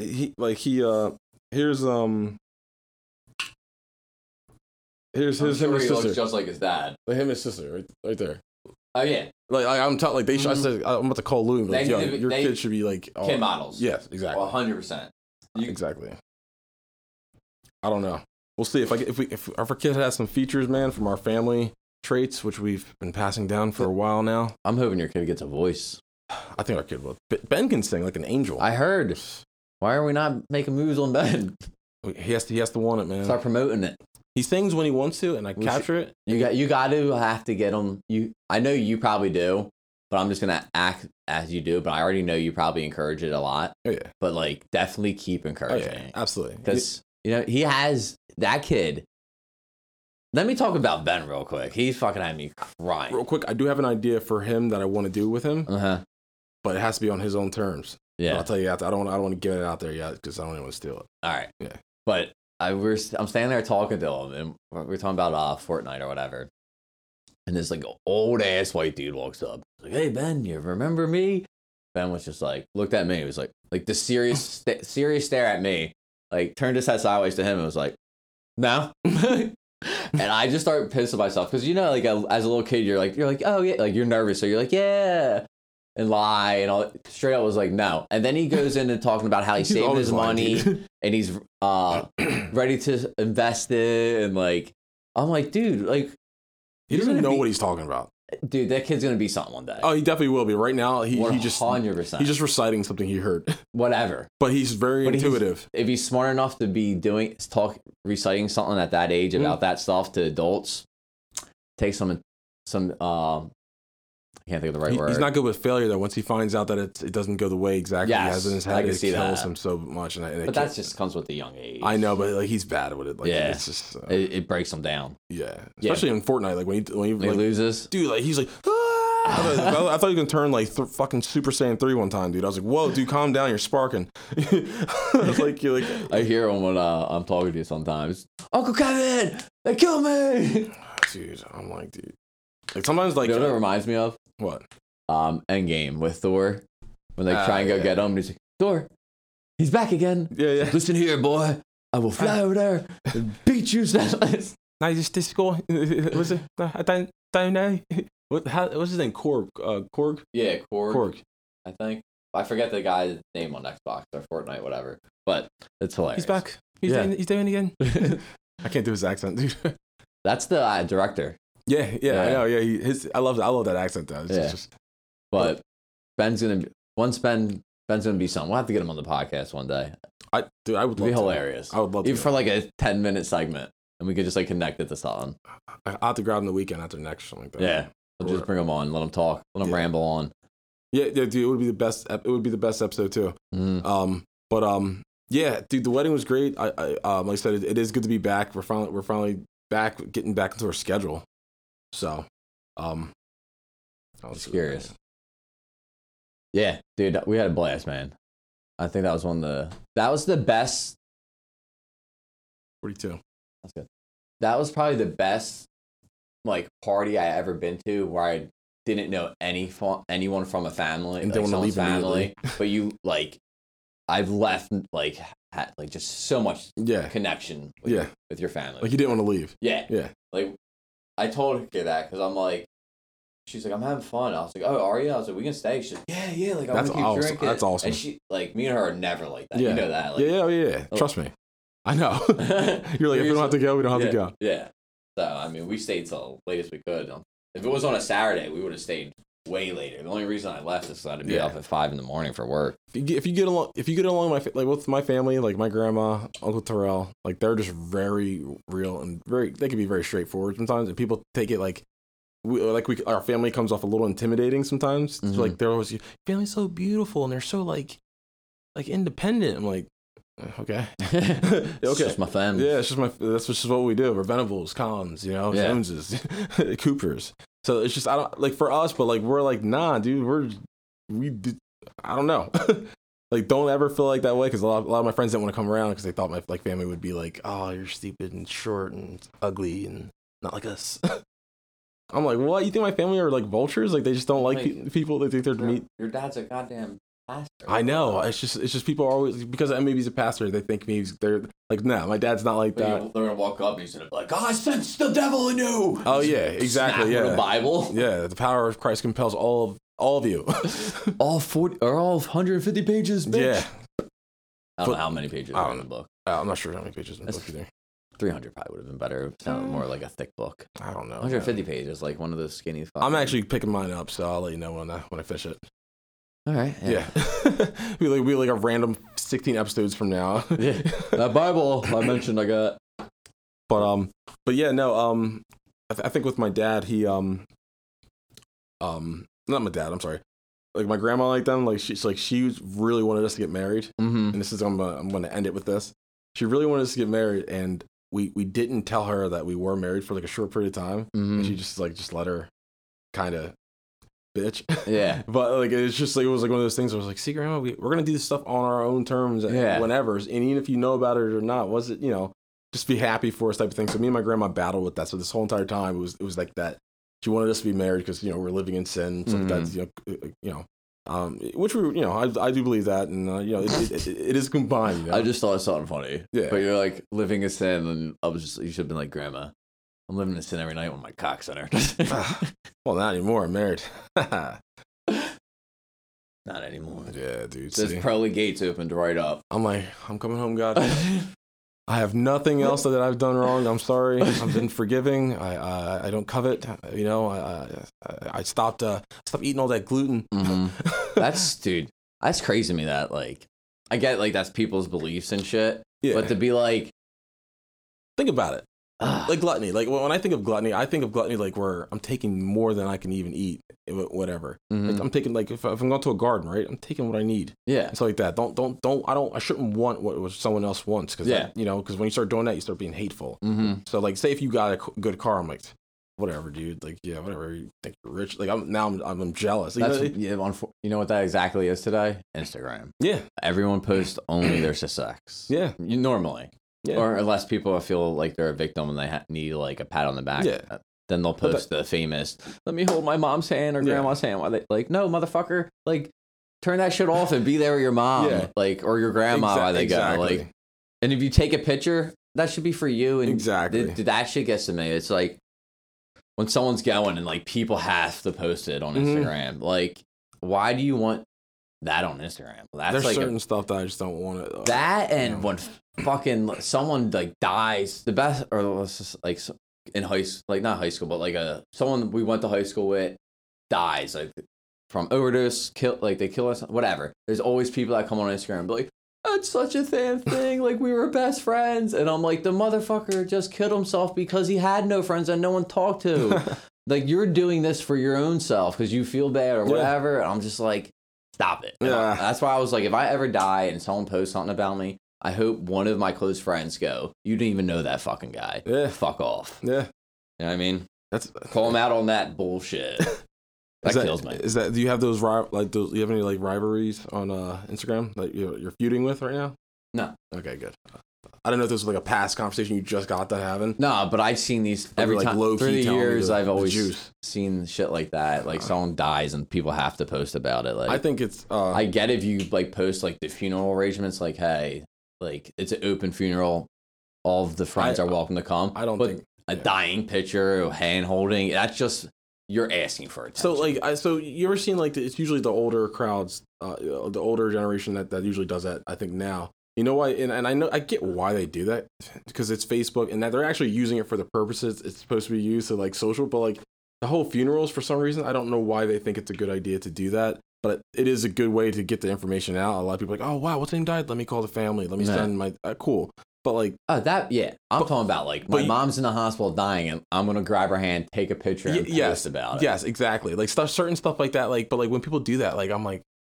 here's him and his sister. Looks just like his dad. Like him and his sister, right there. Oh yeah. Like I'm telling, like they. I said I'm about to call Louis. Like, your kid should be like kid models. Yes, exactly. 100%. Exactly. I don't know. We'll see if our kid has some features, man, from our family traits, which we've been passing down for a while now. I'm hoping your kid gets a voice. I think our kid will. Ben can sing like an angel. I heard. Why are we not making moves on Ben? He has to want it, man. Start promoting it. He sings when he wants to, and I capture it. You got to have to get him. I know you probably do, but I'm just gonna act as you do. But I already know you probably encourage it a lot. Oh yeah. But like, definitely keep encouraging. Oh, yeah. Absolutely. Because he has that kid. Let me talk about Ben real quick. He's fucking had me crying. Real quick, I do have an idea for him that I want to do with him. Uh-huh. But it has to be on his own terms. But I'll tell you after. I don't want to get it out there yet because I don't even want to steal it. All right. Yeah. But I'm standing there talking to him, and we're talking about Fortnite or whatever. And this like old ass white dude walks up. He's like, "Hey Ben, you remember me?" Ben was just like, looked at me. He was like the serious stare at me. Like turned his head sideways to him and was like, "No." And I just started pissing myself because like as a little kid, you're like, oh yeah, like you're nervous, so you're like, yeah, and lie and all. Straight up was like, no. And then he goes into talking about how he saved his money and he's ready to invest it, and like I'm like, dude, like he doesn't know what he's talking about. Dude, that kid's gonna be something one day. Oh, he definitely will be. Right now, he just 100%. He's just reciting something he heard. Whatever. But he's very intuitive. If he's smart enough to be reciting something at that age about that stuff to adults, take some I can't think of the right word. He's not good with failure though. Once he finds out that it doesn't go the way exactly he has in his head, it kills him so much. But that just comes with the young age. I know, but like he's bad with it. Like, yeah, it's just it breaks him down. Yeah, especially in Fortnite. Like when he like, loses, dude. Like he's like. I thought he was gonna turn like fucking Super Saiyan 3 one time, dude. I was like, "Whoa, dude, calm down, you're sparking." You're like. I hear him when I'm talking to you sometimes. Uncle Kevin, they killed me. Dude, I'm like, dude. Like sometimes, like you know what it reminds me of? What? Endgame with Thor when they try and go get him. And he's like, Thor, he's back again. Yeah. Listen here, boy. I will fly over there and beat you senseless. No, this score. Was it? I don't know. What's his name? Korg. Korg. Yeah, Korg. Korg. I think. I forget the guy's name on Xbox or Fortnite, whatever. But it's hilarious. He's back. He's doing it again. I can't do his accent, dude. That's the director. Yeah, I know. Yeah, I love that accent though. It's just, but Ben's gonna be something. We'll have to get him on the podcast one day. I would love be hilarious. I would love even for like a 10-minute segment, and we could just like connect it to something. I'll have to grab him the weekend after next or something like that. Yeah. We'll just bring him on, let him talk, let him ramble on. Yeah, dude, it would be the best. It would be the best episode too. Yeah, dude, the wedding was great. I like I said, it is good to be back. We're finally back, getting back into our schedule. So, I was curious. Yeah, dude, we had a blast, man. I think that was the best. 42. That's good. That was probably the best like party I ever been to where I didn't know anyone from a family and didn't want to leave family, but you I've left had just so much connection with your family. Like you didn't want to leave. Yeah. Like I told her that because I'm like, she's like, I'm having fun. I was like, oh, are you? I was like, we can stay. She's like, yeah. Like I want to keep drinking. That's awesome. And she me and her are never like that. Yeah. You know that. Like, yeah. Trust me. I know. You're like, if we don't have to go, we don't have to go. Yeah. So, I mean, we stayed till late as we could. If it was on a Saturday, we would have stayed way later. The only reason I left is because I had to be up at 5 a.m. for work. If you get along with my family, like my grandma, Uncle Terrell, like they're just very real and they can be very straightforward sometimes, and people take it like our family comes off a little intimidating sometimes. Mm-hmm. So, like they're always, family's so beautiful and they're so like independent. I'm like, okay. It's just my family. Yeah, that's just what we do. We're Venables, Collins, Joneses, Coopers. So it's just, I don't like for us, but like we're like, nah, dude, I don't know. Like, don't ever feel like that way, because a lot of my friends didn't want to come around because they thought my family would be like, oh, you're stupid and short and ugly and not like us. I'm like, what? You think my family are like vultures? Like they just don't like people. They think they're meat. Your dad's a goddamn pastor. I know. It's just people are always, because maybe he's a pastor, they think they're like, no, my dad's not like that. They're gonna walk up and he's gonna be like, I sense the devil in you. Oh yeah, exactly. Yeah, the Bible. Yeah, the power of Christ compels all of you. all 150 pages. Bitch. Yeah. I don't know how many pages are in the book. I'm not sure how many pages in the book either. 300 probably would have been better. It sounded more like a thick book. I don't know. 150 pages, like one of those skinny. I'm actually picking mine up, so I'll let you know when I finish it. All right. Yeah. we like a random 16 episodes from now. Yeah. That Bible I mentioned, I got. But yeah, no. I think with my dad, he not my dad. I'm sorry. Like my grandma, like them, like she really wanted us to get married. Mm-hmm. And this is I'm gonna end it with this. She really wanted us to get married, and we didn't tell her that we were married for like a short period of time. Mm-hmm. And she just let her kind of bitch. Yeah. But like it's just like it was like one of those things where I was like, see, grandma, we're gonna do this stuff on our own terms, whenever, and even if you know about it or not, was it just be happy for us type of thing. So me and my grandma battled with that. So this whole entire time it was like that. She wanted us to be married because we're living in sin, so that's which we I do believe that, and it is combined. I just thought of something funny. Yeah. But you're like living in sin, and you should have been like, Grandma, I'm living in sin every night with my cock center. Well, not anymore. I'm married. Not anymore. Yeah, dude. There's pearly gates opened right up. I'm like, I'm coming home, God. I have nothing else that I've done wrong. I'm sorry. I've been forgiving. I don't covet. I stopped eating all that gluten. Mm-hmm. That's crazy to me. That like, I get like that's people's beliefs and shit. Yeah. But to be like, think about it. Like gluttony. Like when I think of gluttony like where I'm taking more than I can even eat. Whatever. Mm-hmm. Like I'm taking like if I'm going to a garden, right? I'm taking what I need. Yeah. It's like that. I shouldn't want what someone else wants because because when you start doing that, you start being hateful. Mm-hmm. So like, say if you got a good car, I'm like, whatever, dude. Like, yeah, whatever. You think you're rich? Like I'm jealous. You know what that exactly is today? Instagram. Yeah. Everyone posts only their success. Yeah. Normally. Yeah. Or unless people feel like they're a victim and they need like a pat on the back. Yeah. Then they'll post the famous, let me hold my mom's hand or grandma's hand. While they like, no, motherfucker, like turn that shit off and be there with your mom, like, or your grandma while they go. Like, and if you take a picture, that should be for you. And that shit gets to me. It's like when someone's going and like people have to post it on Instagram. Like, why do you want that on Instagram? There's like certain stuff that I just don't want it. That and when fucking someone like dies, the best, or let's just like in high school, like not high school, but like someone we went to high school with dies like from overdose, they kill us, whatever. There's always people that come on Instagram and be like, that's such a damn thing, like we were best friends, and I'm like, the motherfucker just killed himself because he had no friends and no one talked to. Like, you're doing this for your own self because you feel bad or whatever. And I'm just like, stop it. Yeah. That's why I was like, if I ever die and someone posts something about me, I hope one of my close friends go, you didn't even know that fucking guy. Yeah. Fuck off. Yeah. You know what I mean? Call him out on that bullshit. That kills me. Do you have do you have any like rivalries on Instagram that you're feuding with right now? No. Okay, good. I don't know if this was like a past conversation you just got that having. No, but I've seen these every time through the years. I've always seen shit like that. Like someone dies and people have to post about it. Like, I think it's. I get if you like post like the funeral arrangements. Like, hey, like it's an open funeral. All of the friends are welcome to come. I don't think a dying picture, hand holding. That's just you're asking for attention. So like, so you ever seen like it's usually the older crowds, the older generation that usually does that. I think now. You know why? And I get why they do that because it's Facebook and that they're actually using it for the purposes it's supposed to be used to like social. But like the whole funerals, for some reason, I don't know why they think it's a good idea to do that. But it is a good way to get the information out. A lot of people are like, oh wow, what's name died? Let me call the family. Let me send my cool. But like I'm talking about like my mom's in the hospital dying and I'm gonna grab her hand, take a picture, and post about it. Yes, exactly. Like certain stuff like that. Like, but like when people do that, like I'm like.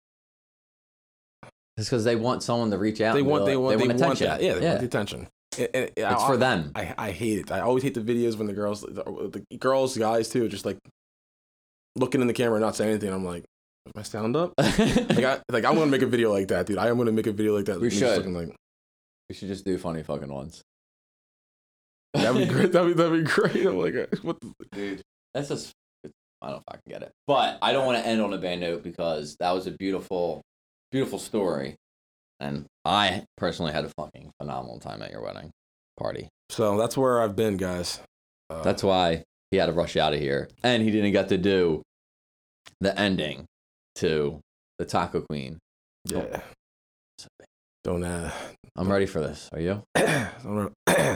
It's because they want someone to reach out. They want attention. Want that. Yeah, they want the attention. It's for them. I hate it. I always hate the videos when the girls, guys too, just like looking in the camera and not saying anything. I'm like, am I stand up? I'm gonna make a video like that, dude. I am gonna make a video like that. We should. We should just do funny fucking ones. That'd be great. That'd be great. I'm like, what? Dude, that's just. I don't know if I can get it, but I don't want to end on a bad note because that was a beautiful story, and I personally had a fucking phenomenal time at your wedding party. So that's where I've been, guys. That's why he had to rush out of here, and he didn't get to do the ending to the Taco Queen. Yeah. Don't. I'm ready for this. Are you? Clear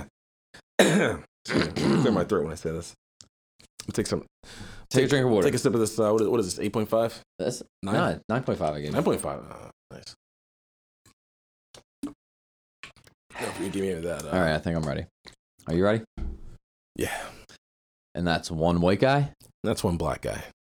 my throat when I say this. Take a drink of water. Take a sip of this. What is this? 8.5? That's 9? No, 9.5 again. 9.5. Nice. You give me that. All right, I think I'm ready. Are you ready? Yeah. And that's one white guy? That's one black guy.